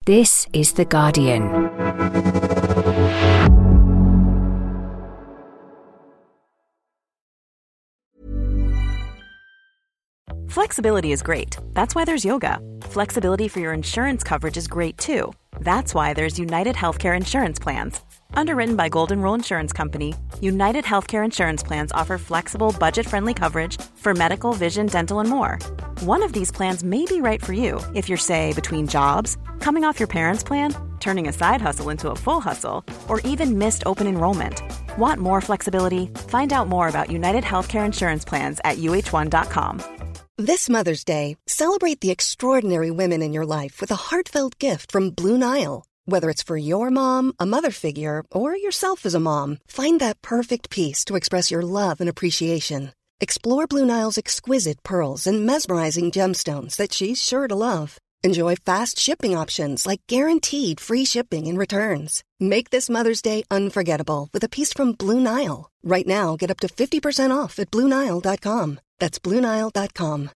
This is The Guardian. Flexibility is great. That's why there's yoga. Flexibility for your insurance coverage is great too. That's why there's United Healthcare Insurance Plans. Underwritten by Golden Rule Insurance Company, United Healthcare Insurance Plans offer flexible, budget-friendly coverage for medical, vision, dental, and more. One of these plans may be right for you if you're, say, between jobs, coming off your parents' plan, turning a side hustle into a full hustle, or even missed open enrollment. Want more flexibility? Find out more about United Healthcare Insurance Plans at uh1.com. This Mother's Day, celebrate the extraordinary women in your life with a heartfelt gift from Blue Nile. Whether it's for your mom, a mother figure, or yourself as a mom, find that perfect piece to express your love and appreciation. Explore Blue Nile's exquisite pearls and mesmerizing gemstones that she's sure to love. Enjoy fast shipping options like guaranteed free shipping and returns. Make this Mother's Day unforgettable with a piece from Blue Nile. Right now, get up to 50% off at BlueNile.com. That's BlueNile.com.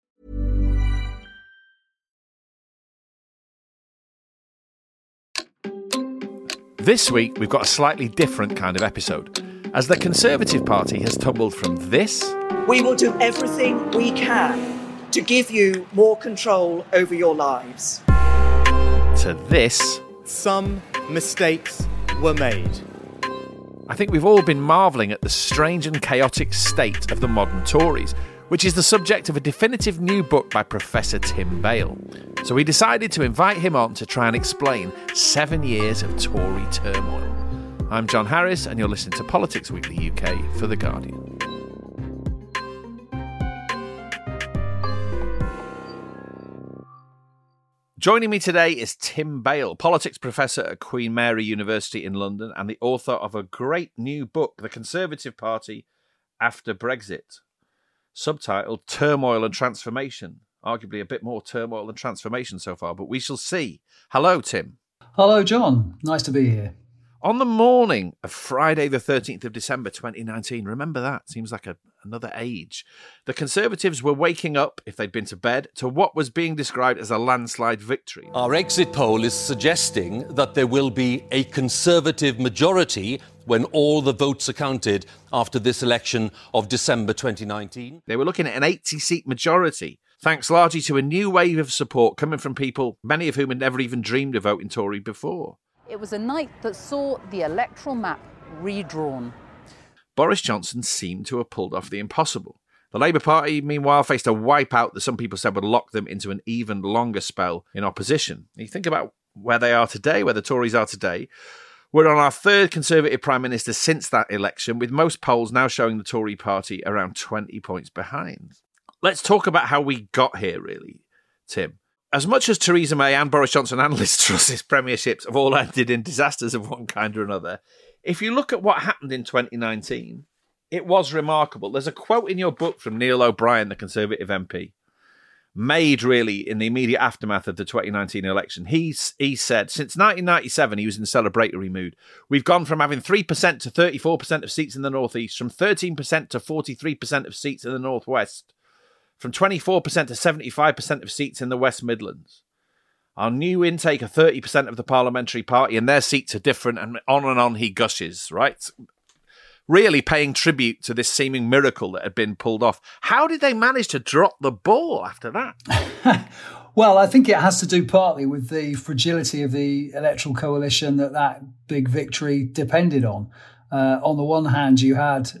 This week, we've got a slightly different kind of episode, as the Conservative Party has tumbled from this... We will do everything we can to give you more control over your lives. ...to this... Some mistakes were made. I think we've all been marvelling at the strange and chaotic state of the modern Tories, which is the subject of a definitive new book by Professor Tim Bale. So we decided to invite him on to try and explain 7 years of Tory turmoil. I'm John Harris, and you're listening to Politics Weekly UK for The Guardian. Joining me today is Tim Bale, politics professor at Queen Mary University in London and the author of a great new book, The Conservative Party After Brexit, subtitled Turmoil and Transformation. Arguably a bit more turmoil than transformation so far, but we shall see. Hello, Tim. Hello, John. Nice to be here. On the morning of Friday the 13th of December 2019, remember that, seems like another age, the Conservatives were waking up, if they'd been to bed, to what was being described as a landslide victory. Our exit poll is suggesting that there will be a Conservative majority when all the votes are counted after this election of December 2019. They were looking at an 80-seat majority, thanks largely to a new wave of support coming from people, many of whom had never even dreamed of voting Tory before. It was a night that saw the electoral map redrawn. Boris Johnson seemed to have pulled off the impossible. The Labour Party, meanwhile, faced a wipeout that some people said would lock them into an even longer spell in opposition. You think about where they are today, where the Tories are today. We're on our third Conservative Prime Minister since that election, with most polls now showing the Tory party around 20 points behind. Let's talk about how we got here, really, Tim. As much as Theresa May and Boris Johnson and Liz Truss's premierships have all ended in disasters of one kind or another, if you look at what happened in 2019, it was remarkable. There's a quote in your book from Neil O'Brien, the Conservative MP, made really in the immediate aftermath of the 2019 election. He said, since 1997, he was in celebratory mood. We've gone from having 3% to 34% of seats in the North East, from 13% to 43% of seats in the North West, from 24% to 75% of seats in the West Midlands. Our new intake of 30% of the parliamentary party, and their seats are different, and on he gushes, right? Really paying tribute to this seeming miracle that had been pulled off. How did they manage to drop the ball after that? Well, I think it has to do partly with the fragility of the electoral coalition that big victory depended on. On the one hand, you had,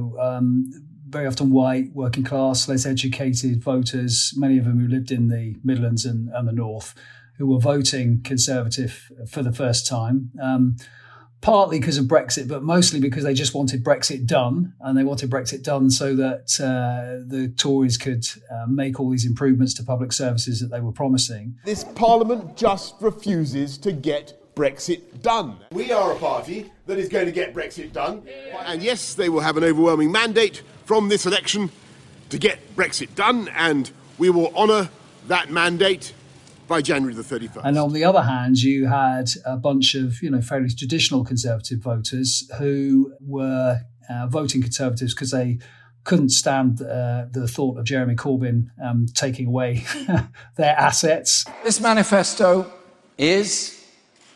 very often white, working class, less educated voters, many of them who lived in the Midlands and the North, who were voting Conservative for the first time, partly because of Brexit, but mostly because they just wanted Brexit done. And they wanted Brexit done so that the Tories could make all these improvements to public services that they were promising. This Parliament just refuses to get Brexit done. We are a party that is going to get Brexit done. And yes, they will have an overwhelming mandate from this election to get Brexit done, and we will honour that mandate by January the 31st. And on the other hand, you had a bunch of, fairly traditional Conservative voters who were voting Conservatives because they couldn't stand the thought of Jeremy Corbyn taking away their assets. This manifesto is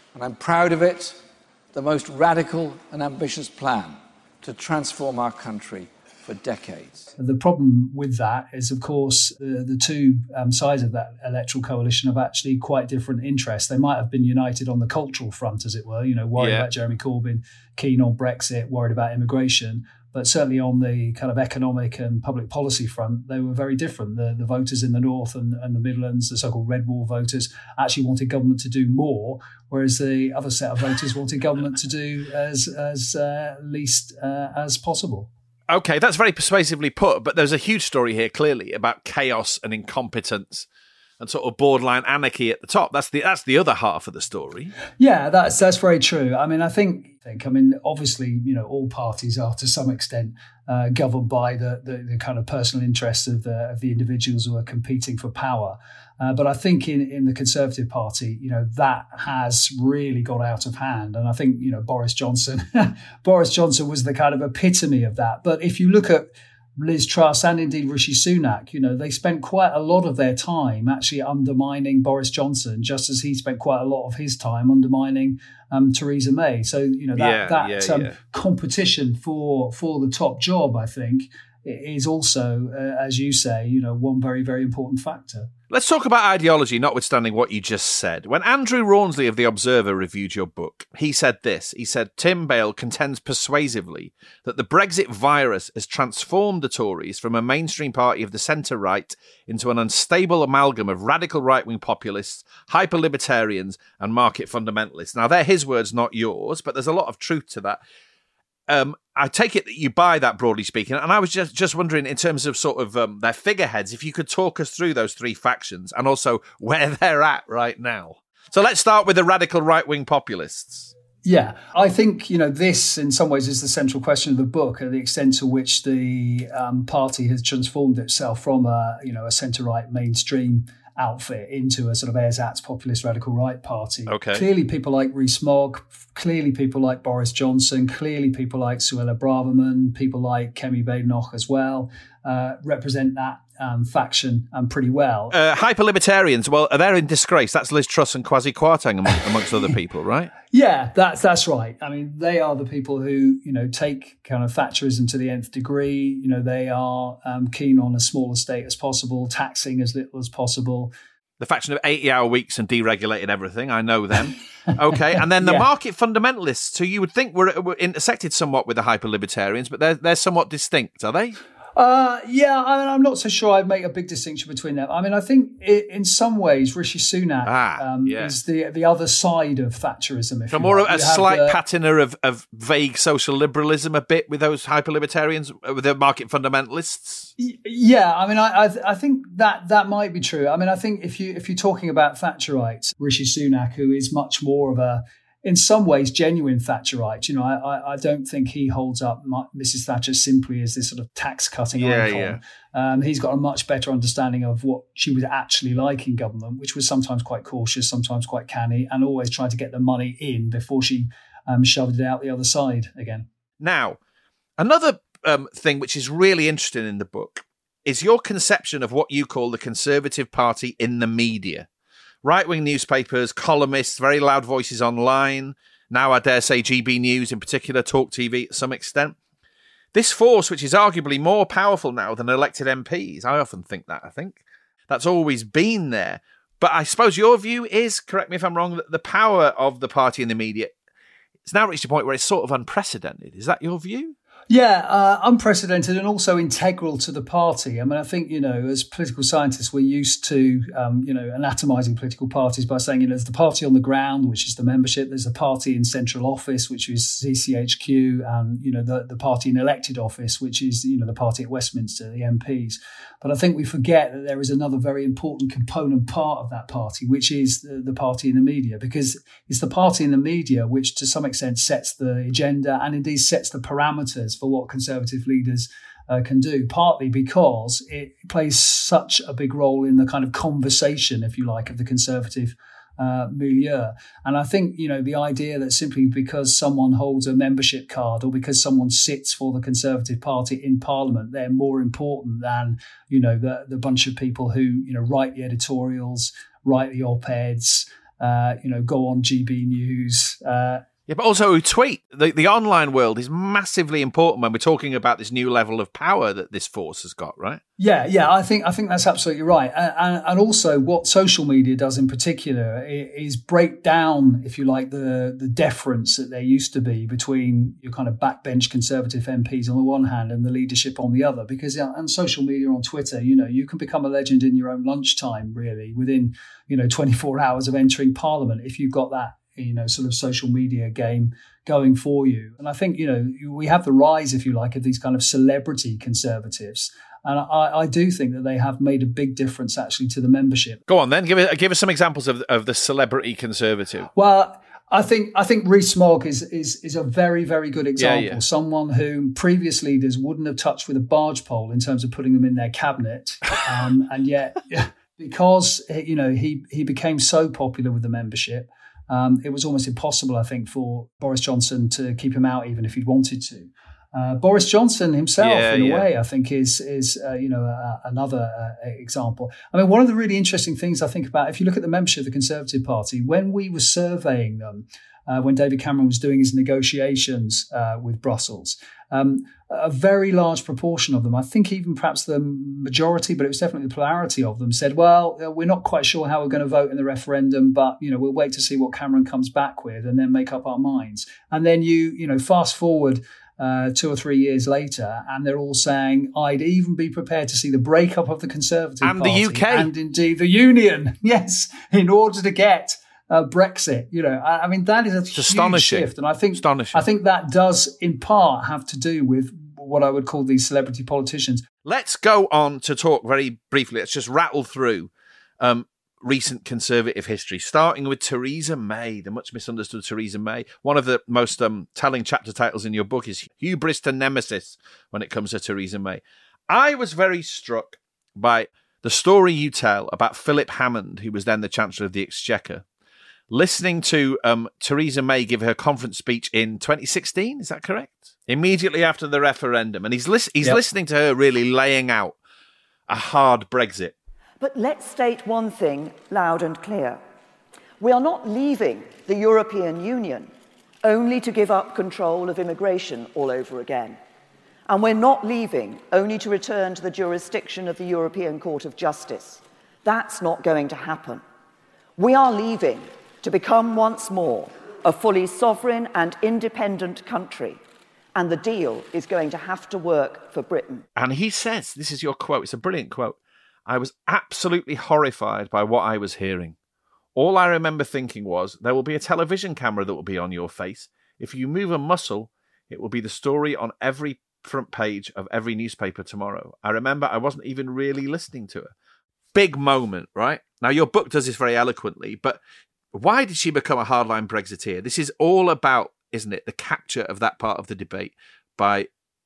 and I'm proud of it, the most radical and ambitious plan to transform our country for decades. The problem with that is, of course, the two sides of that electoral coalition have actually quite different interests. They might have been united on the cultural front, as it were, worried about Jeremy Corbyn, keen on Brexit, worried about immigration. But certainly on the kind of economic and public policy front, they were very different. The voters in the North and the Midlands, the so-called Red Wall voters, actually wanted government to do more, whereas the other set of voters wanted government to do as least as possible. Okay, that's very persuasively put, but there's a huge story here, clearly, about chaos and incompetence and sort of borderline anarchy at the top. That's the other half of the story. Yeah, that's very true. I mean, I think obviously, all parties are to some extent governed by the kind of personal interests of the individuals who are competing for power. But I think in the Conservative Party, that has really got out of hand. And I think, Boris Johnson was the kind of epitome of that. But if you look at Liz Truss and indeed Rishi Sunak, they spent quite a lot of their time actually undermining Boris Johnson, just as he spent quite a lot of his time undermining Theresa May. So, competition for the top job, I think, is also, as you say, one very, very important factor. Let's talk about ideology, notwithstanding what you just said. When Andrew Rawnsley of The Observer reviewed your book, he said this. He said, Tim Bale contends persuasively that the Brexit virus has transformed the Tories from a mainstream party of the centre-right into an unstable amalgam of radical right-wing populists, hyper-libertarians and market fundamentalists. Now, they're his words, not yours, but there's a lot of truth to that. I take it that you buy that, broadly speaking. And I was just wondering, in terms of sort of their figureheads, if you could talk us through those three factions and also where they're at right now. So let's start with the radical right-wing populists. Yeah, I think, this in some ways is the central question of the book, the extent to which the party has transformed itself from a centre-right mainstream outfit into a sort of ersatz populist radical right party. Okay. Clearly people like Rees-Mogg, clearly people like Boris Johnson, clearly people like Suella Braverman, people like Kemi Badenoch as well, represent that faction pretty well. Hyper-libertarians, well, they're in disgrace. That's Liz Truss and Kwasi Kwarteng amongst other people, right? Yeah, that's right. I mean, they are the people who, take kind of Thatcherism to the nth degree. They are keen on as small a state as possible, taxing as little as possible. The faction of 80-hour weeks and deregulated everything. I know them. Okay. And then the market fundamentalists, who you would think were intersected somewhat with the hyper-libertarians, but they're somewhat distinct, are they? I'm not so sure I'd make a big distinction between them. I mean, I think in some ways Rishi Sunak is the other side of Thatcherism. So more a slight patina of vague social liberalism a bit with those hyper-libertarians, with the market fundamentalists? Yeah, I mean, I think that might be true. I mean, I think if you're talking about Thatcherites, Rishi Sunak, who is much more of a, in some ways, genuine Thatcherite. I don't think he holds up Mrs. Thatcher simply as this sort of tax-cutting icon. Yeah. He's got a much better understanding of what she was actually like in government, which was sometimes quite cautious, sometimes quite canny, and always tried to get the money in before she shoved it out the other side again. Now, another thing which is really interesting in the book is your conception of what you call the Conservative Party in the media. Right-wing newspapers, columnists, very loud voices online. Now, I dare say, GB News in particular, Talk TV to some extent. This force, which is arguably more powerful now than elected MPs. I often think that. I think that's always been there. But I suppose your view is, correct me if I'm wrong, that the power of the party in the media, it's now reached a point where it's sort of unprecedented. Is that your view? Yeah, unprecedented and also integral to the party. I mean, I think, as political scientists, we're used to, anatomizing political parties by saying, there's the party on the ground, which is the membership. There's a party in central office, which is CCHQ, and, the party in elected office, which is, the party at Westminster, the MPs. But I think we forget that there is another very important component part of that party, which is the party in the media, because it's the party in the media which to some extent sets the agenda and indeed sets the parameters for what Conservative leaders can do, partly because it plays such a big role in the kind of conversation, if you like, of the Conservative milieu. And I think, the idea that simply because someone holds a membership card or because someone sits for the Conservative Party in Parliament, they're more important than, the bunch of people who, write the editorials, write the op-eds, go on GB News. Yeah, but also who tweet. The online world is massively important when we're talking about this new level of power that this force has got, right? Yeah, I think that's absolutely right. And also what social media does in particular is break down, if you like, the deference that there used to be between your kind of backbench Conservative MPs on the one hand and the leadership on the other. Because on social media, on Twitter, you can become a legend in your own lunchtime, really, within, 24 hours of entering Parliament if you've got that, sort of social media game going for you. And I think, we have the rise, if you like, of these kind of celebrity Conservatives. And I do think that they have made a big difference actually to the membership. Go on then, give us some examples of the celebrity Conservative. Well, I think Rees-Mogg is a very, very good example. Yeah. Someone whom previous leaders wouldn't have touched with a barge pole in terms of putting them in their cabinet. And yet, because, he became so popular with the membership, it was almost impossible, I think, for Boris Johnson to keep him out, even if he'd wanted to. Boris Johnson himself, in a way, I think is another example. I mean, one of the really interesting things I think about, if you look at the membership of the Conservative Party, when we were surveying them, when David Cameron was doing his negotiations with Brussels, a very large proportion of them, I think even perhaps the majority, but it was definitely the plurality of them, said, well, we're not quite sure how we're going to vote in the referendum, but, we'll wait to see what Cameron comes back with and then make up our minds. And then you fast forward 2 or 3 years later, and they're all saying, I'd even be prepared to see the breakup of the Conservative and Party. The UK. And indeed the Union, yes, in order to get Brexit. I mean, that is a huge shift. And I think that does in part have to do with what I would call these celebrity politicians. Let's go on to talk very briefly. Let's just rattle through recent Conservative history, starting with Theresa May, the much misunderstood Theresa May. One of the most telling chapter titles in your book is Hubris to Nemesis when it comes to Theresa May. I was very struck by the story you tell about Philip Hammond, who was then the Chancellor of the Exchequer, listening to Theresa May give her conference speech in 2016, is that correct? Immediately after the referendum. And he's listening to her really laying out a hard Brexit. But let's state one thing loud and clear. We are not leaving the European Union only to give up control of immigration all over again. And we're not leaving only to return to the jurisdiction of the European Court of Justice. That's not going to happen. We are leaving to become once more a fully sovereign and independent country. And the deal is going to have to work for Britain. And he says, this is your quote, it's a brilliant quote, I was absolutely horrified by what I was hearing. All I remember thinking was, there will be a television camera that will be on your face. If you move a muscle, it will be the story on every front page of every newspaper tomorrow. I remember I wasn't even really listening to her. Big moment, right? Now, your book does this very eloquently, but why did she become a hardline Brexiteer? This is all about, isn't it, the capture of that part of the debate by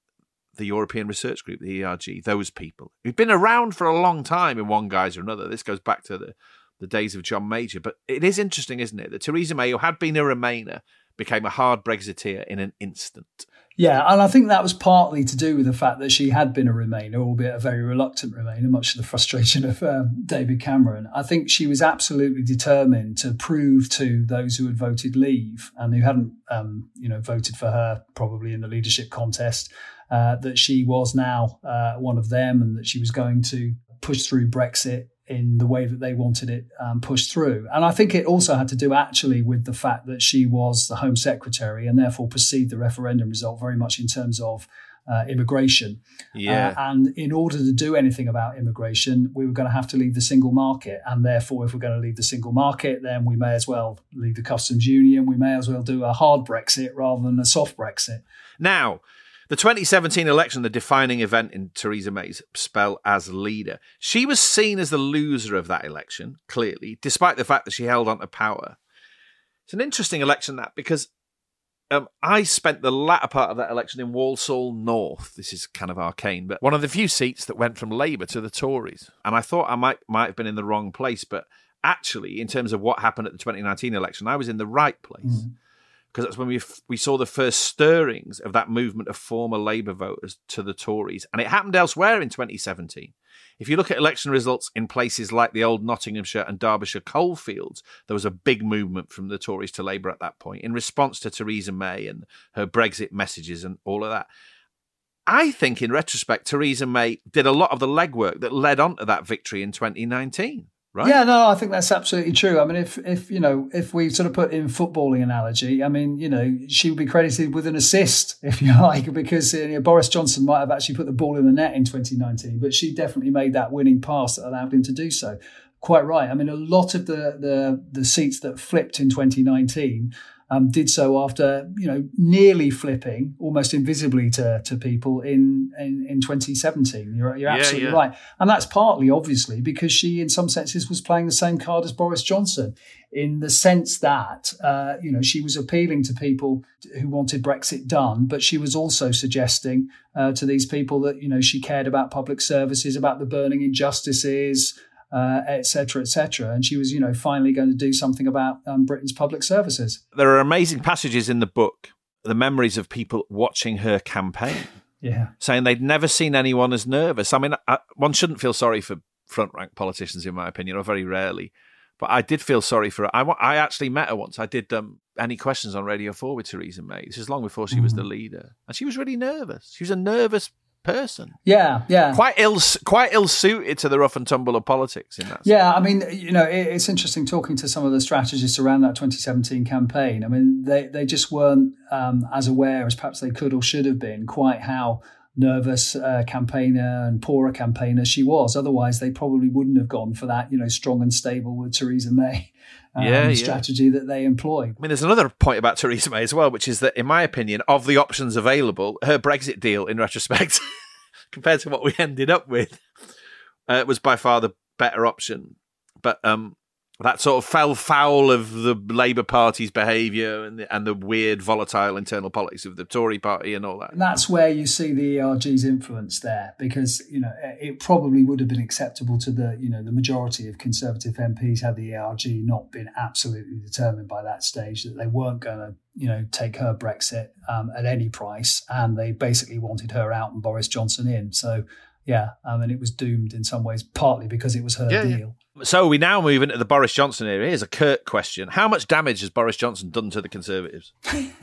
the European Research Group, the ERG, those people who've been around for a long time in one guise or another. This goes back to the days of John Major. But it is interesting, isn't it, that Theresa May, who had been a Remainer, became a hard Brexiteer in an instant. Yeah, and I think that was partly to do with the fact that she had been a Remainer, albeit a very reluctant Remainer, much to the frustration of David Cameron. I think she was absolutely determined to prove to those who had voted Leave and who hadn't, voted for her probably in the leadership contest, that she was now one of them and that she was going to push through Brexit in the way that they wanted it pushed through. And I think it also had to do actually with the fact that she was the Home Secretary and therefore perceived the referendum result very much in terms of immigration. Yeah. And in order to do anything about immigration, we were going to have to leave the single market. And therefore, if we're going to leave the single market, then we may as well leave the customs union. We may as well do a hard Brexit rather than a soft Brexit. Now, the 2017 election, the defining event in Theresa May's spell as leader. She was seen as the loser of that election, clearly, despite the fact that she held on to power. It's an interesting election, that, because I spent the latter part of that election in Walsall North. This is kind of arcane, but one of the few seats that went from Labour to the Tories. And I thought I might have been in the wrong place, but actually, in terms of what happened at the 2019 election, I was in the right place. because that's when we saw the first stirrings of that movement of former Labour voters to the Tories. And it happened elsewhere in 2017. If you look at election results in places like the old Nottinghamshire and Derbyshire coalfields, there was a big movement from the Tories to Labour at that point in response to Theresa May and her Brexit messages and all of that. I think in retrospect, Theresa May did a lot of the legwork that led on to that victory in 2019. Right? Yeah, no, I think that's absolutely true. I mean, if we sort of put in footballing analogy, I mean, she would be credited with an assist, if you like, because Boris Johnson might have actually put the ball in the net in 2019, but she definitely made that winning pass that allowed him to do so. Quite right. I mean, a lot of the seats that flipped in 2019 did so after, nearly flipping almost invisibly to people in 2017. You're absolutely right. And that's partly, obviously, because she, in some senses, was playing the same card as Boris Johnson in the sense that, she was appealing to people who wanted Brexit done, but she was also suggesting to these people that, she cared about public services, about the burning injustices, et cetera, et cetera. And she was, finally going to do something about Britain's public services. There are amazing passages in the book, the memories of people watching her campaign, saying they'd never seen anyone as nervous. I mean, one shouldn't feel sorry for front-rank politicians, in my opinion, or very rarely. But I did feel sorry for her. I actually met her once. I did Any Questions on Radio 4 with Theresa May. This is long before she was the leader. And she was really nervous. She was a nervous person. Yeah. Quite ill-suited to the rough and tumble of politics in that sense. Yeah, I mean, it's interesting talking to some of the strategists around that 2017 campaign. I mean, they just weren't as aware as perhaps they could or should have been quite how nervous campaigner and poorer campaigner she was. Otherwise, they probably wouldn't have gone for that, strong and stable with Theresa May strategy that they employed. I mean, there's another point about Theresa May as well, which is that, in my opinion, of the options available, her Brexit deal, in retrospect, compared to what we ended up with, was by far the better option. But that sort of fell foul of the Labour Party's behaviour and the weird, volatile internal politics of the Tory party and all that. And that's where you see the ERG's influence there, because it probably would have been acceptable to the majority of Conservative MPs had the ERG not been absolutely determined by that stage that they weren't going to take her Brexit at any price, and they basically wanted her out and Boris Johnson in. So it was doomed in some ways, partly because it was her deal. Yeah. So we now move into the Boris Johnson era. Here's a curt question. How much damage has Boris Johnson done to the Conservatives?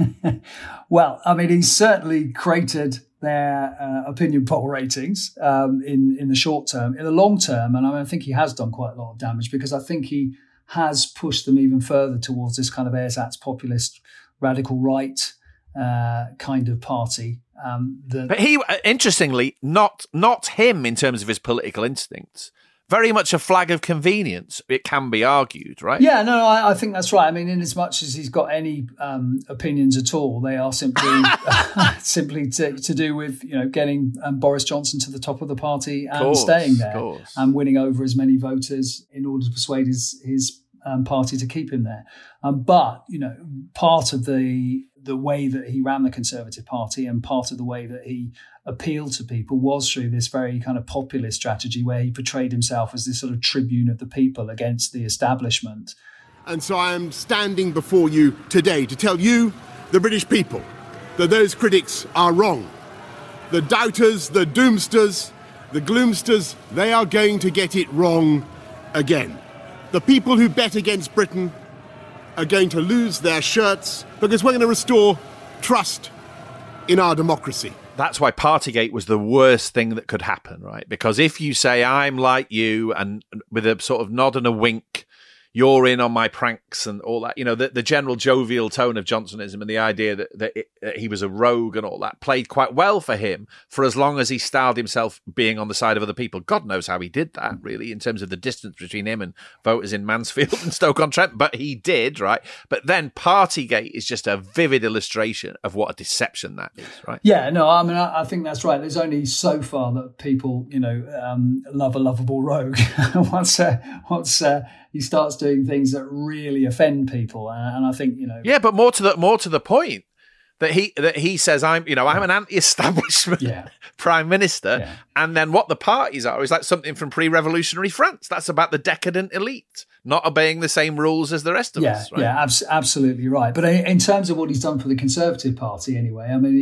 Well, I mean, he's certainly cratered their opinion poll ratings in the short term. In the long term, and I think he has done quite a lot of damage, because I think he has pushed them even further towards this kind of ersatz populist, radical right kind of party. But he, interestingly, not him in terms of his political instincts. Very much a flag of convenience, it can be argued, right? Yeah, no, I think that's right. I mean, in as much as he's got any opinions at all, they are simply to do with getting Boris Johnson to the top of the party and staying there and winning over as many voters in order to persuade his party to keep him there. But part of the way that he ran the Conservative Party and part of the way that he appealed to people was through this very kind of populist strategy where he portrayed himself as this sort of tribune of the people against the establishment. And so I am standing before you today to tell you, the British people, that those critics are wrong. The doubters, the doomsters, the gloomsters, they are going to get it wrong again. The people who bet against Britain are going to lose their shirts because we're going to restore trust in our democracy. That's why Partygate was the worst thing that could happen, right? Because if you say, I'm like you, and with a sort of nod and a wink, you're in on my pranks and all that, the general jovial tone of Johnsonism and the idea that he was a rogue and all that played quite well for him for as long as he styled himself being on the side of other people. God knows how he did that, really, in terms of the distance between him and voters in Mansfield and Stoke-on-Trent, but he did, right? But then Partygate is just a vivid illustration of what a deception that is, right? Yeah, no, I mean, I think that's right. There's only so far that people, love a lovable rogue. Once he starts doing things that really offend people, and I think Yeah, but more to the point, That he says, I'm an anti-establishment prime minister, and then what the parties are is like something from pre-revolutionary France. That's about the decadent elite not obeying the same rules as the rest of us. Right? Yeah, absolutely right. But in terms of what he's done for the Conservative Party, anyway, I mean,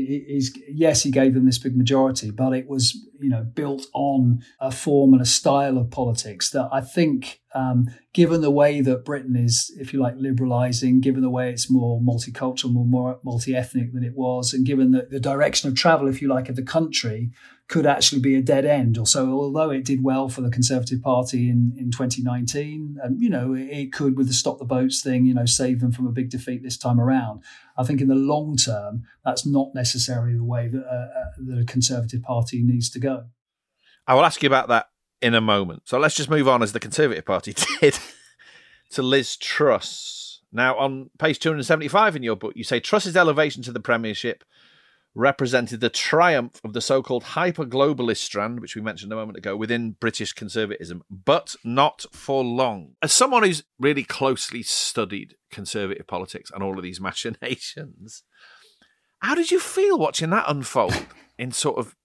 he gave them this big majority, but it was built on a form and a style of politics that I think, given the way that Britain is, if you like, liberalising, given the way it's more multicultural, more multi-ethnic than it was, and given the direction of travel, if you like, of the country, could actually be a dead end. So although it did well for the Conservative Party in 2019, and it could, with the Stop the Boats thing, save them from a big defeat this time around. I think in the long term, that's not necessarily the way that the Conservative Party needs to go. I will ask you about that in a moment. So let's just move on, as the Conservative Party did, to Liz Truss. Now, on page 275 in your book, you say Truss's elevation to the premiership represented the triumph of the so-called hyper-globalist strand, which we mentioned a moment ago, within British conservatism, but not for long. As someone who's really closely studied conservative politics and all of these machinations, how did you feel watching that unfold in sort of,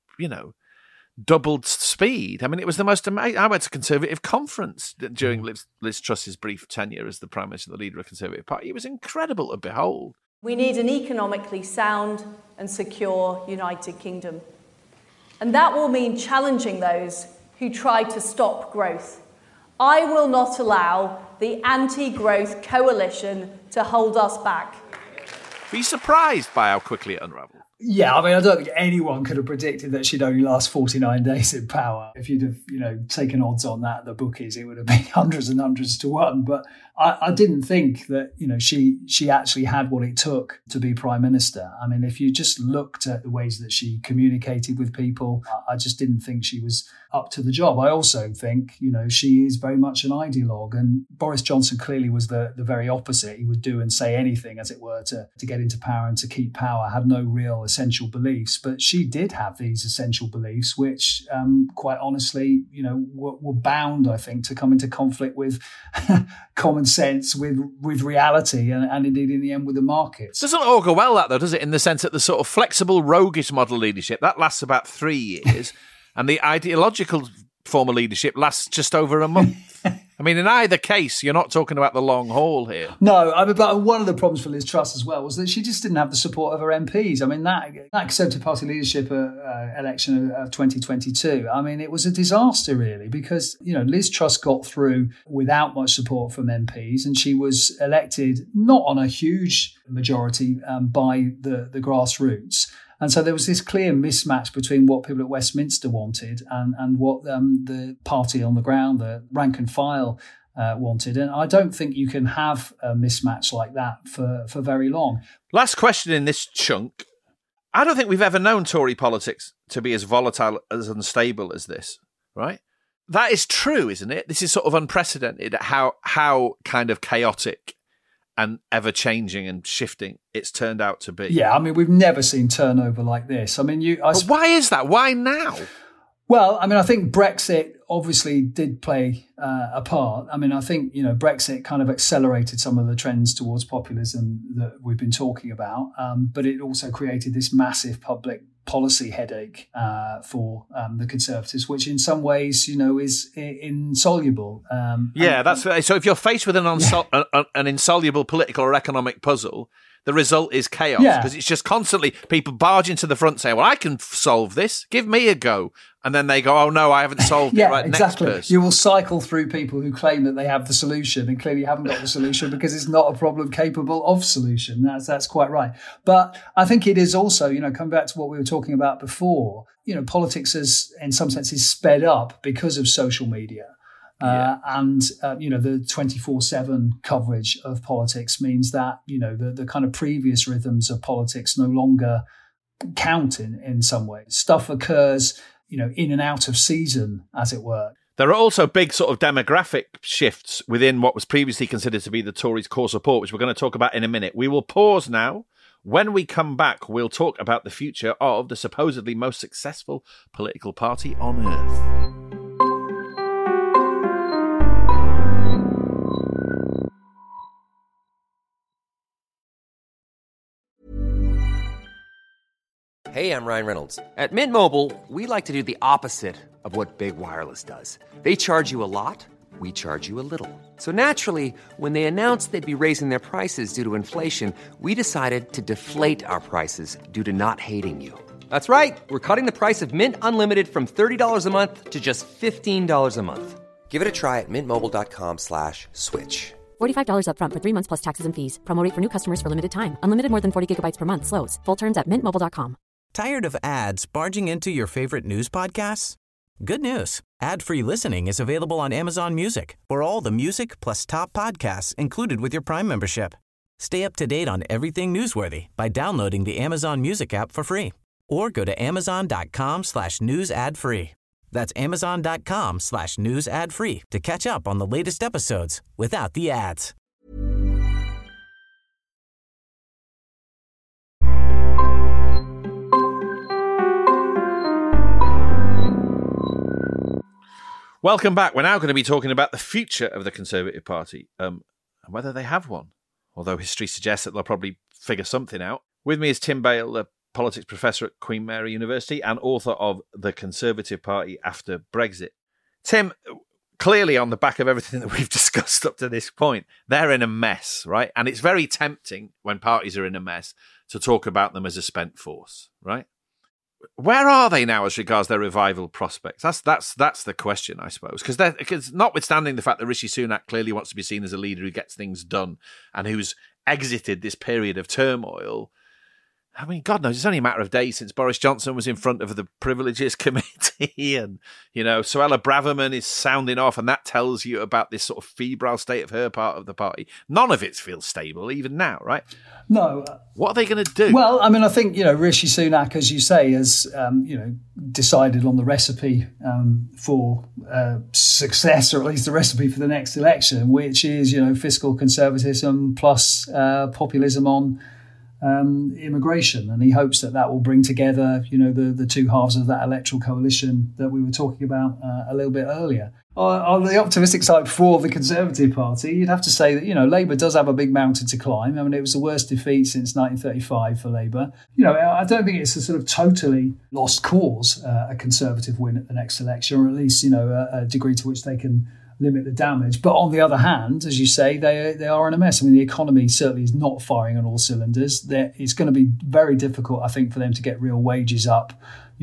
doubled speed? I mean, it was the most amazing. I went to a Conservative conference during Liz Truss's brief tenure as the Prime Minister and the leader of the Conservative Party. It was incredible to behold. We need an economically sound and secure United Kingdom. And that will mean challenging those who try to stop growth. I will not allow the anti-growth coalition to hold us back. Were you surprised by how quickly it unravelled? Yeah, I mean, I don't think anyone could have predicted that she'd only last 49 days in power. If you'd have, taken odds on that, the bookies, it would have been hundreds and hundreds to one. But I didn't think that, she actually had what it took to be Prime Minister. I mean, if you just looked at the ways that she communicated with people, I just didn't think she was up to the job. I also think, she is very much an ideologue, and Boris Johnson clearly was the very opposite. He would do and say anything, as it were, to get into power and to keep power, had no real essential beliefs. But she did have these essential beliefs, which quite honestly, were bound, I think, to come into conflict with common sense, with reality, and indeed in the end with the markets. Doesn't augur well, that though, does it? In the sense that the sort of flexible, roguish model leadership, that lasts about 3 years, and the ideological form of leadership lasts just over a month. I mean, in either case, you're not talking about the long haul here. No, I mean, but one of the problems for Liz Truss as well was that she just didn't have the support of her MPs. I mean, that Conservative Party leadership election of 2022, I mean, it was a disaster, really, because, Liz Truss got through without much support from MPs, and she was elected not on a huge majority by the grassroots. And so there was this clear mismatch between what people at Westminster wanted and what the party on the ground, the rank and file, wanted. And I don't think you can have a mismatch like that for very long. Last question in this chunk. I don't think we've ever known Tory politics to be as volatile, as unstable as this, right? That is true, isn't it? This is sort of unprecedented, how kind of chaotic and ever-changing and shifting it's turned out to be. Yeah, I mean, we've never seen turnover like this. I mean, but why is that? Why now? Well, I mean, I think Brexit obviously did play a part. I mean, I think, Brexit kind of accelerated some of the trends towards populism that we've been talking about, but it also created this massive public policy headache for the Conservatives, which in some ways, is insoluble. That's right. So if you're faced with an insoluble political or economic puzzle, the result is chaos, because it's just constantly people barge into the front saying, well, I can solve this. Give me a go. And then they go, oh, no, I haven't solved it. Right, exactly. Next person. You will cycle through people who claim that they have the solution and clearly haven't got the solution because it's not a problem capable of solution. That's quite right. But I think it is also, coming back to what we were talking about before, politics has, in some senses, sped up because of social media. And the 24/7 coverage of politics means that, the kind of previous rhythms of politics no longer count in some ways. Stuff occurs, in and out of season, as it were. There are also big sort of demographic shifts within what was previously considered to be the Tories' core support, which we're going to talk about in a minute. We will pause now. When we come back, we'll talk about the future of the supposedly most successful political party on earth. Hey, I'm Ryan Reynolds. At Mint Mobile, we like to do the opposite of what Big Wireless does. They charge you a lot, we charge you a little. So naturally, when they announced they'd be raising their prices due to inflation, we decided to deflate our prices due to not hating you. That's right. We're cutting the price of Mint Unlimited from $30 a month to just $15 a month. Give it a try at mintmobile.com/switch. $45 up front for 3 months plus taxes and fees. Promo rate for new customers for limited time. Unlimited more than 40 gigabytes per month. Slows full terms at mintmobile.com. Tired of ads barging into your favorite news podcasts? Good news. Ad-free listening is available on Amazon Music for all the music plus top podcasts included with your Prime membership. Stay up to date on everything newsworthy by downloading the Amazon Music app for free or go to amazon.com/news ad free. That's amazon.com/news ad free to catch up on the latest episodes without the ads. Welcome back. We're now going to be talking about the future of the Conservative Party and whether they have one, although history suggests that they'll probably figure something out. With me is Tim Bale, a politics professor at Queen Mary University and author of The Conservative Party After Brexit. Tim, clearly on the back of everything that we've discussed up to this point, they're in a mess, right? And it's very tempting when parties are in a mess to talk about them as a spent force, right? Where are they now as regards their revival prospects? That's the question, I suppose. Because notwithstanding the fact that Rishi Sunak clearly wants to be seen as a leader who gets things done and who's exited this period of turmoil, I mean, God knows, it's only a matter of days since Boris Johnson was in front of the Privileges Committee and, Suella Braverman is sounding off, and that tells you about this sort of febrile state of her part of the party. None of it feels stable, even now, right? No. What are they going to do? Well, I mean, I think, Rishi Sunak, as you say, has, decided on the recipe for success, or at least the recipe for the next election, which is, fiscal conservatism plus populism on immigration, and he hopes that will bring together, the two halves of that electoral coalition that we were talking about a little bit earlier. On the optimistic side for the Conservative Party, you'd have to say that, Labour does have a big mountain to climb. I mean, it was the worst defeat since 1935 for Labour. I don't think it's a sort of totally lost cause, a Conservative win at the next election, or at least, a degree to which they can limit the damage. But on the other hand, as you say, they are in a mess. I mean, the economy certainly is not firing on all cylinders. It's going to be very difficult, I think, for them to get real wages up,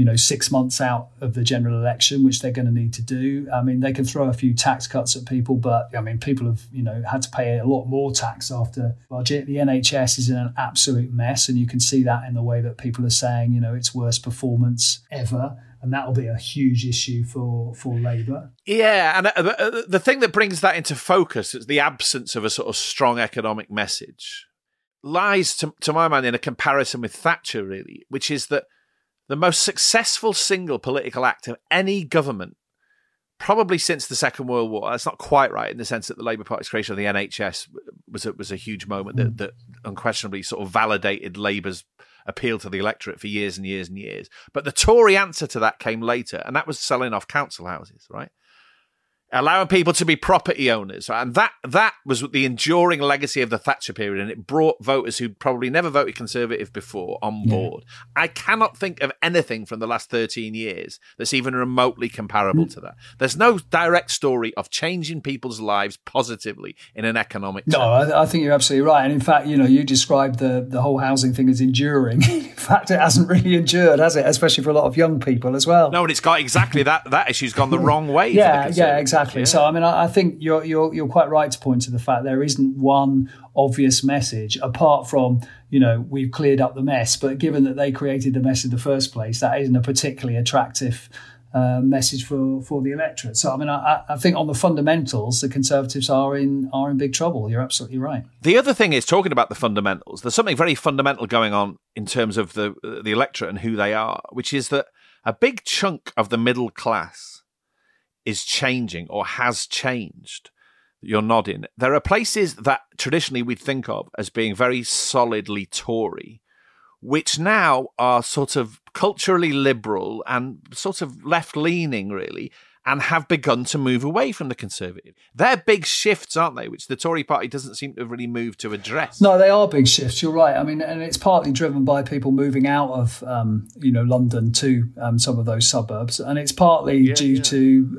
6 months out of the general election, which they're going to need to do. I mean, they can throw a few tax cuts at people, but I mean, people have, had to pay a lot more tax after the budget. The NHS is in an absolute mess, and you can see that in the way that people are saying, its worst performance ever. And that'll be a huge issue for Labour. Yeah, and the thing that brings that into focus is the absence of a sort of strong economic message lies, to my mind, in a comparison with Thatcher, really, which is that the most successful single political act of any government, probably since the Second World War. That's not quite right in the sense that the Labour Party's creation of the NHS was a huge moment that unquestionably sort of validated Labour's appeal to the electorate for years and years and years. But the Tory answer to that came later, and that was selling off council houses, right? Allowing people to be property owners. And that was the enduring legacy of the Thatcher period, and it brought voters who'd probably never voted Conservative before on board. I cannot think of anything from the last 13 years that's even remotely comparable to that. There's no direct story of changing people's lives positively in an economic term. No, I think you're absolutely right. And in fact, you described the whole housing thing as enduring. In fact, it hasn't really endured, has it? Especially for a lot of young people as well. No, and it's got exactly that issue's gone the wrong way. Yeah, exactly. Yeah. So, I mean, I think you're quite right to point to the fact there isn't one obvious message apart from, we've cleared up the mess. But given that they created the mess in the first place, that isn't a particularly attractive message for the electorate. So, I mean, I think on the fundamentals, the Conservatives are in big trouble. You're absolutely right. The other thing is, talking about the fundamentals, there's something very fundamental going on in terms of the electorate and who they are, which is that a big chunk of the middle class is changing or has changed. You're nodding. There are places that traditionally we'd think of as being very solidly Tory, which now are sort of culturally liberal and sort of left-leaning, really. and have begun to move away from the Conservative. They're big shifts, aren't they, which the Tory party doesn't seem to have really moved to address. No, they are big shifts, you're right. I mean, and it's partly driven by people moving out of, London to some of those suburbs. And it's partly due to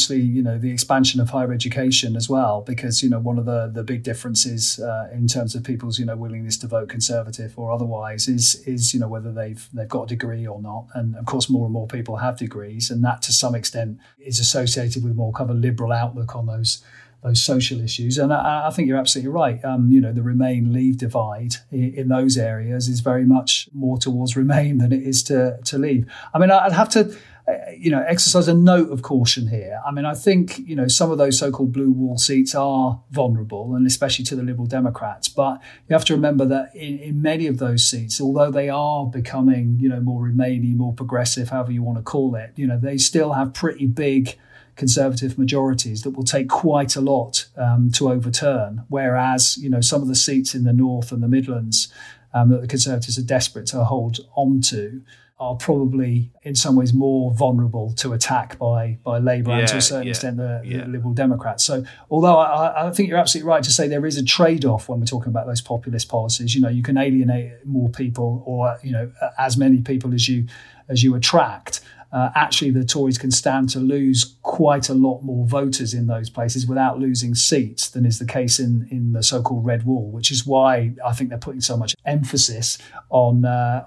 the expansion of higher education as well, because, one of the big differences in terms of people's, willingness to vote Conservative or otherwise is whether they've got a degree or not. And of course, more and more people have degrees, and that to some extent is associated with more kind of a liberal outlook on those social issues. And I think you're absolutely right. The Remain-Leave divide in those areas is very much more towards Remain than it is to Leave. I mean, I'd have to, exercise a note of caution here. I mean, I think, some of those so-called blue wall seats are vulnerable, and especially to the Liberal Democrats. But you have to remember that in many of those seats, although they are becoming, more Remainy, more progressive, however you want to call it, they still have pretty big Conservative majorities that will take quite a lot to overturn. Whereas, some of the seats in the North and the Midlands that the Conservatives are desperate to hold on to are probably in some ways more vulnerable to attack by Labour and to a certain extent the Liberal Democrats. So although I think you're absolutely right to say there is a trade-off when we're talking about those populist policies, you can alienate more people or, as many people as you attract. Actually, the Tories can stand to lose quite a lot more voters in those places without losing seats than is the case in the so-called Red Wall, which is why I think they're putting so much emphasis on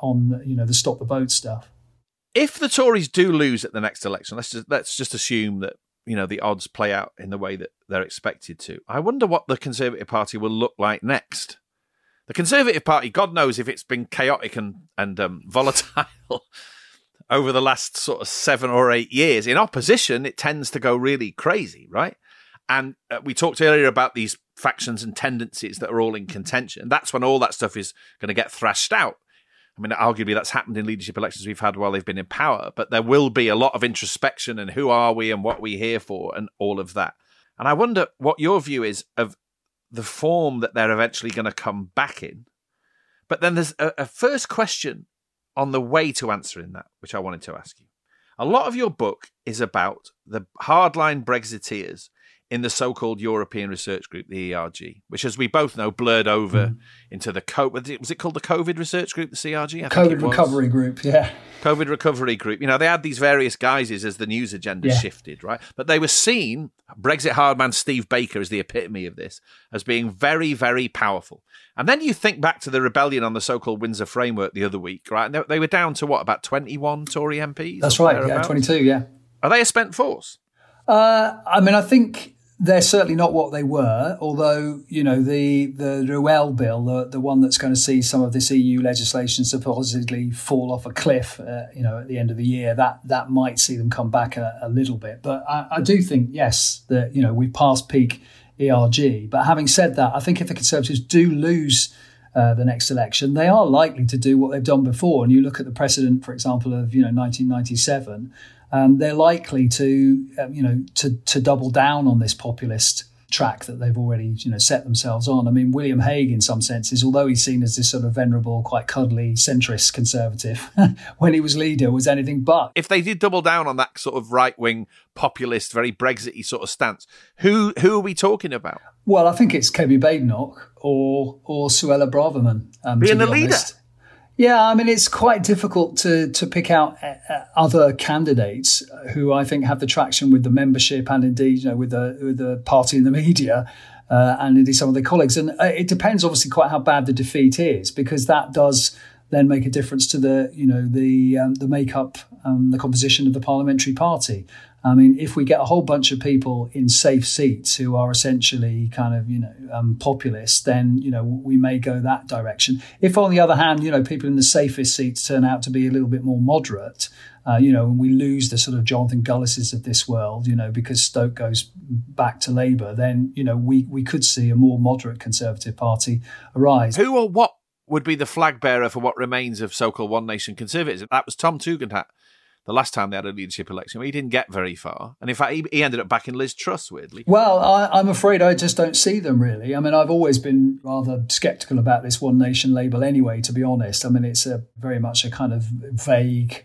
the Stop the Vote stuff. If the Tories do lose at the next election, let's just assume that the odds play out in the way that they're expected to. I wonder what the Conservative Party will look like next. The Conservative Party, God knows if it's been chaotic and volatile over the last sort of 7 or 8 years. In opposition, it tends to go really crazy, right? And we talked earlier about these factions and tendencies that are all in contention. That's when all that stuff is going to get thrashed out. I mean, arguably that's happened in leadership elections we've had while they've been in power, but there will be a lot of introspection and who are we and what are we here for and all of that. And I wonder what your view is of the form that they're eventually going to come back in. But then there's a first question on the way to answering that, which I wanted to ask you. A lot of your book is about the hardline Brexiteers in the so-called European Research Group, the ERG, which, as we both know, blurred over into the was it called the COVID Research Group, the CRG? COVID Recovery Group, yeah. COVID Recovery Group. They had these various guises as the news agenda shifted, right? But they were seen, Brexit hardman Steve Baker is the epitome of this, as being very, very powerful. And then you think back to the rebellion on the so-called Windsor Framework the other week, right? And they were down to what, about 21 Tory MPs? That's right, 22, yeah. Are they a spent force? I think they're certainly not what they were, although, the Ruel bill, the one that's going to see some of this EU legislation supposedly fall off a cliff, at the end of the year, that might see them come back a little bit. But I do think, yes, that, we've passed peak ERG. But having said that, I think if the Conservatives do lose the next election, they are likely to do what they've done before. And you look at the precedent, for example, of 1997. They're likely to double down on this populist track that they've already set themselves on. I mean, William Hague, in some senses, although he's seen as this sort of venerable, quite cuddly, centrist Conservative, when he was leader, was anything but. If they did double down on that sort of right-wing, populist, very Brexit-y sort of stance, who are we talking about? Well, I think it's Kemi Badenoch or Suella Braverman. Being the leader? Yeah, I mean, it's quite difficult to pick out other candidates who I think have the traction with the membership and indeed, with the party and the media and indeed some of their colleagues. And it depends, obviously, quite how bad the defeat is, because that does then make a difference to the makeup, the composition of the parliamentary party. I mean, if we get a whole bunch of people in safe seats who are essentially kind of, populist, then, we may go that direction. If, on the other hand, people in the safest seats turn out to be a little bit more moderate, and we lose the sort of Jonathan Gullises of this world, because Stoke goes back to Labour, then, we could see a more moderate Conservative Party arise. Who or what would be the flag bearer for what remains of so-called One Nation Conservatism? That was Tom Tugendhat, the last time they had a leadership election, where he didn't get very far. And in fact, he ended up backing Liz Truss, weirdly. Well, I'm afraid I just don't see them, really. I mean, I've always been rather sceptical about this One Nation label anyway, to be honest. I mean, it's very much a kind of vague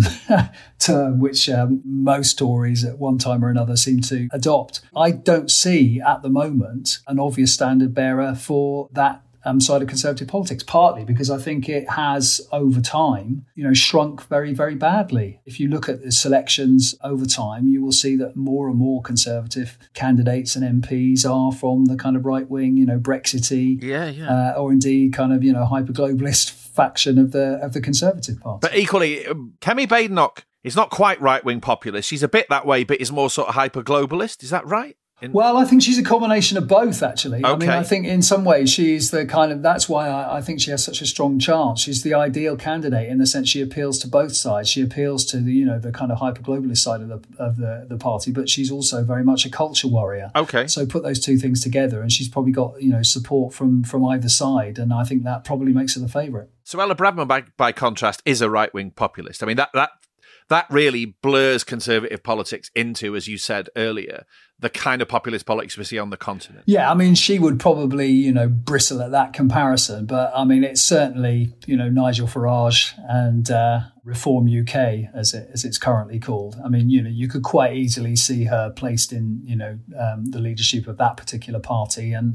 term which most Tories at one time or another seem to adopt. I don't see at the moment an obvious standard bearer for that side of Conservative politics, partly because I think it has, over time, shrunk very, very badly. If you look at the selections over time, you will see that more and more Conservative candidates and MPs are from the kind of right-wing, Brexity, or indeed kind of, hyper-globalist faction of the Conservative Party. But equally, Kemi Badenoch is not quite right-wing populist. She's a bit that way, but is more sort of hyper-globalist. Is that right? Well, I think she's a combination of both, actually. Okay. I mean, I think in some ways she's the kind of, that's why I think she has such a strong chance. She's the ideal candidate in the sense she appeals to both sides. She appeals to the kind of hyper-globalist side of the party, but she's also very much a culture warrior. Okay. So put those two things together and she's probably got, support from either side. And I think that probably makes her the favourite. Suella Braverman, by contrast, is a right-wing populist. I mean, that really blurs Conservative politics into, as you said earlier, the kind of populist politics we see on the continent. Yeah, I mean, she would probably, bristle at that comparison. But, I mean, it's certainly, Nigel Farage and Reform UK, as it's currently called. I mean, you could quite easily see her placed in, the leadership of that particular party and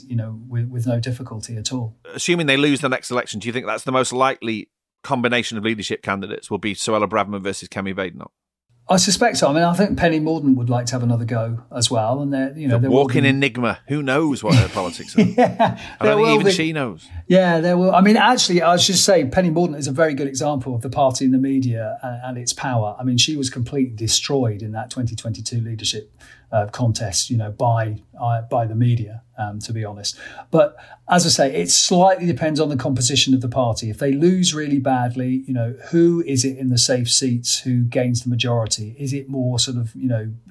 with no difficulty at all. Assuming they lose the next election, do you think that's the most likely combination of leadership candidates will be Suella Braverman versus Kemi Badenoch? I suspect so. I mean, I think Penny Mordaunt would like to have another go as well. And the walking enigma. Who knows what her politics are? I don't think even she knows. Yeah, there will. I mean, actually, I should say Penny Mordaunt is a very good example of the party in the media and its power. I mean, she was completely destroyed in that 2022 leadership contest, by the media, to be honest. But as I say, it slightly depends on the composition of the party. If they lose really badly, who is it in the safe seats who gains the majority? Is it more sort of,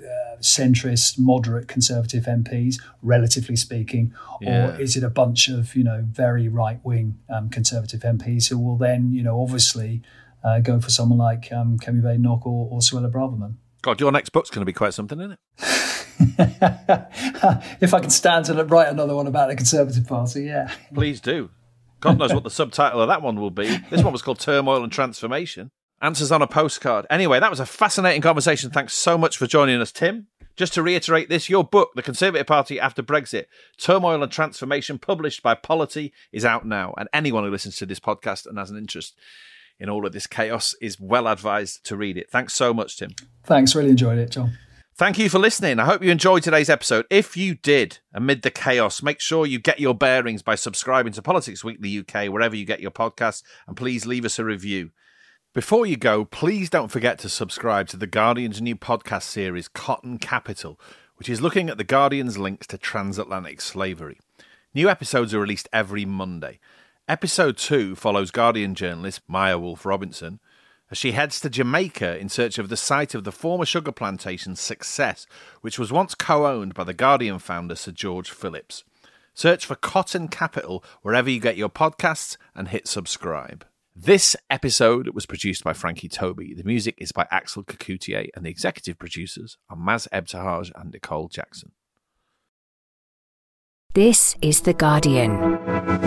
centrist, moderate Conservative MPs, relatively speaking, or is it a bunch of, very right-wing Conservative MPs who will then, obviously go for someone like Kemi Badenoch or Suella Braverman? God, your next book's going to be quite something, isn't it? If I can stand to write another one about the Conservative Party, yeah. Please do. God knows what the subtitle of that one will be. This one was called Turmoil and Transformation. Answers on a postcard. Anyway, that was a fascinating conversation. Thanks so much for joining us, Tim. Just to reiterate this, your book, The Conservative Party After Brexit, Turmoil and Transformation, published by Polity, is out now. And anyone who listens to this podcast and has an interest in all of this chaos is well advised to read it. Thanks so much, Tim. Thanks. Really enjoyed it, John. Thank you for listening. I hope you enjoyed today's episode. If you did, amid the chaos, make sure you get your bearings by subscribing to Politics Weekly UK, wherever you get your podcasts, and please leave us a review. Before you go, please don't forget to subscribe to The Guardian's new podcast series, Cotton Capital, which is looking at The Guardian's links to transatlantic slavery. New episodes are released every Monday. Episode 2 follows Guardian journalist Maya Wolfe-Robinson as she heads to Jamaica in search of the site of the former sugar plantation Success, which was once co-owned by the Guardian founder Sir George Phillips. Search for Cotton Capital wherever you get your podcasts and hit subscribe. This episode was produced by Frankie Toby. The music is by Axel Kacoutié, and the executive producers are Maz Ebtehaj and Nicole Jackson. This is The Guardian.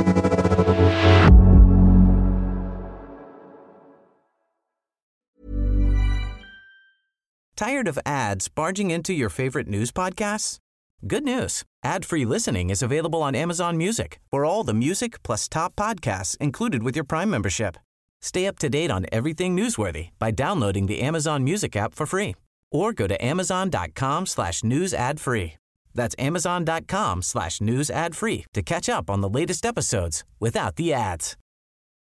Tired of ads barging into your favorite news podcasts? Good news. Ad-free listening is available on Amazon Music for all the music plus top podcasts included with your Prime membership. Stay up to date on everything newsworthy by downloading the Amazon Music app for free or go to amazon.com/news ad free. That's amazon.com/news ad free to catch up on the latest episodes without the ads.